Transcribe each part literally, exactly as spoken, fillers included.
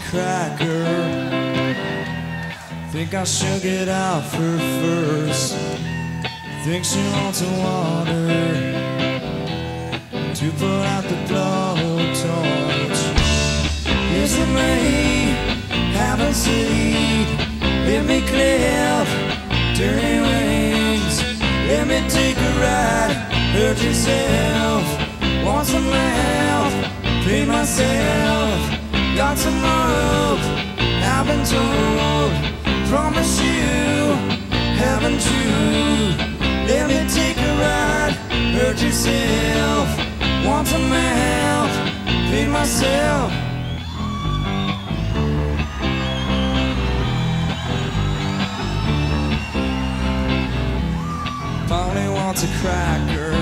cracker. Think I should get off her first. Think she wants a water to put out the blowtorch. Listen, me, have a seat. Let me clip dirty wings. Let me take a ride. Hurt yourself. Want some help? Pay myself. Got some rope. I've been told. Promise you, haven't you? Let me take a ride. Hurt yourself. Want some help? Pay myself. Polly wants a cracker.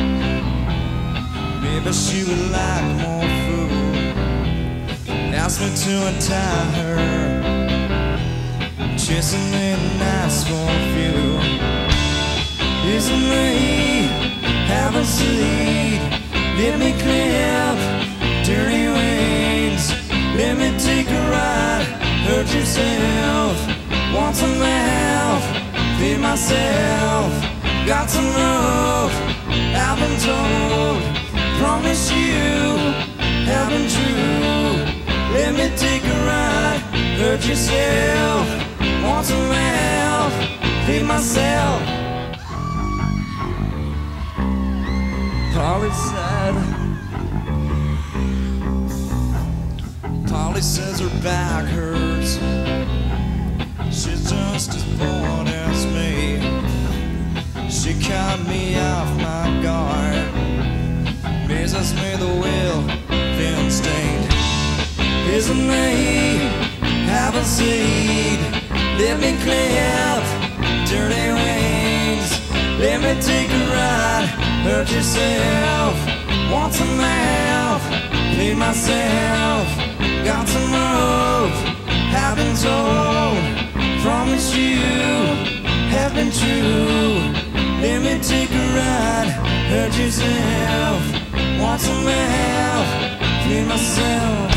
Maybe she would like more food. Ask me to untie her. Chasing me and ask for a few. Listen, me, have a seat. Let me clip dirty wings. Let me take a ride. Hurt yourself. Want some help? Feed myself. Got some rope. I've been told. Promise you, haven't you? Let me take a ride. Hurt yourself. Want some help? Feed myself. Polly said. Polly says her back hurts. She's just as bored as me. She caught me off my guard. Mazes me the wheel, thin stained. Isn't me, have a seat. Let me clip dirty wings. Let me take a ride. Hurt yourself. Want some help? Feed myself. Got some rope. Have been told. Promise you, have been true. Let me take a ride. Hurt yourself. Want some help? Feed myself.